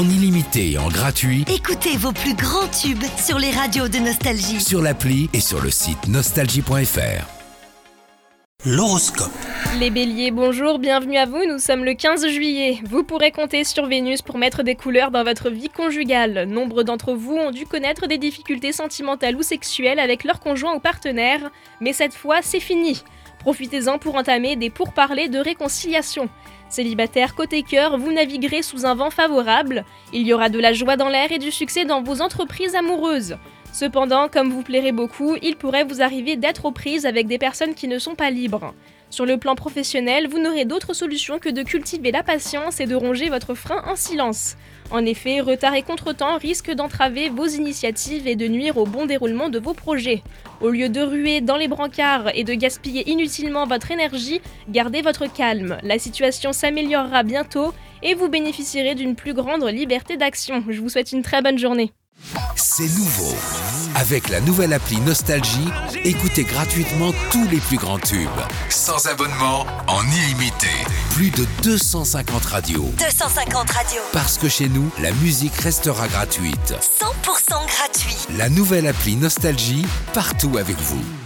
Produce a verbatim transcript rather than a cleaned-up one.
en illimité et en gratuit Écoutez vos plus grands tubes sur les radios de Nostalgie. sur l'appli et sur le site nostalgie point f r. L'horoscope. Les béliers, bonjour, bienvenue à vous, nous sommes le quinze juillet. Vous pourrez compter sur Vénus pour mettre des couleurs dans votre vie conjugale. Nombre d'entre vous ont dû connaître des difficultés sentimentales ou sexuelles avec leur conjoint ou partenaire, mais cette fois, c'est fini. Profitez-en pour entamer des pourparlers de réconciliation. Célibataire côté cœur, vous naviguerez sous un vent favorable. Il y aura de la joie dans l'air et du succès dans vos entreprises amoureuses. Cependant, comme vous plairez beaucoup, il pourrait vous arriver d'être aux prises avec des personnes qui ne sont pas libres. Sur le plan professionnel, vous n'aurez d'autre solution que de cultiver la patience et de ronger votre frein en silence. En effet, retard et contretemps risquent d'entraver vos initiatives et de nuire au bon déroulement de vos projets. Au lieu de ruer dans les brancards et de gaspiller inutilement votre énergie, gardez votre calme. La situation s'améliorera bientôt et vous bénéficierez d'une plus grande liberté d'action. Je vous souhaite une très bonne journée. C'est nouveau. Avec la nouvelle appli Nostalgie, écoutez gratuitement tous les plus grands tubes. Sans abonnement, en illimité. Plus de deux cent cinquante radios. deux cent cinquante radios. Parce que chez nous, la musique restera gratuite. cent pour cent gratuit. La nouvelle appli Nostalgie, partout avec vous.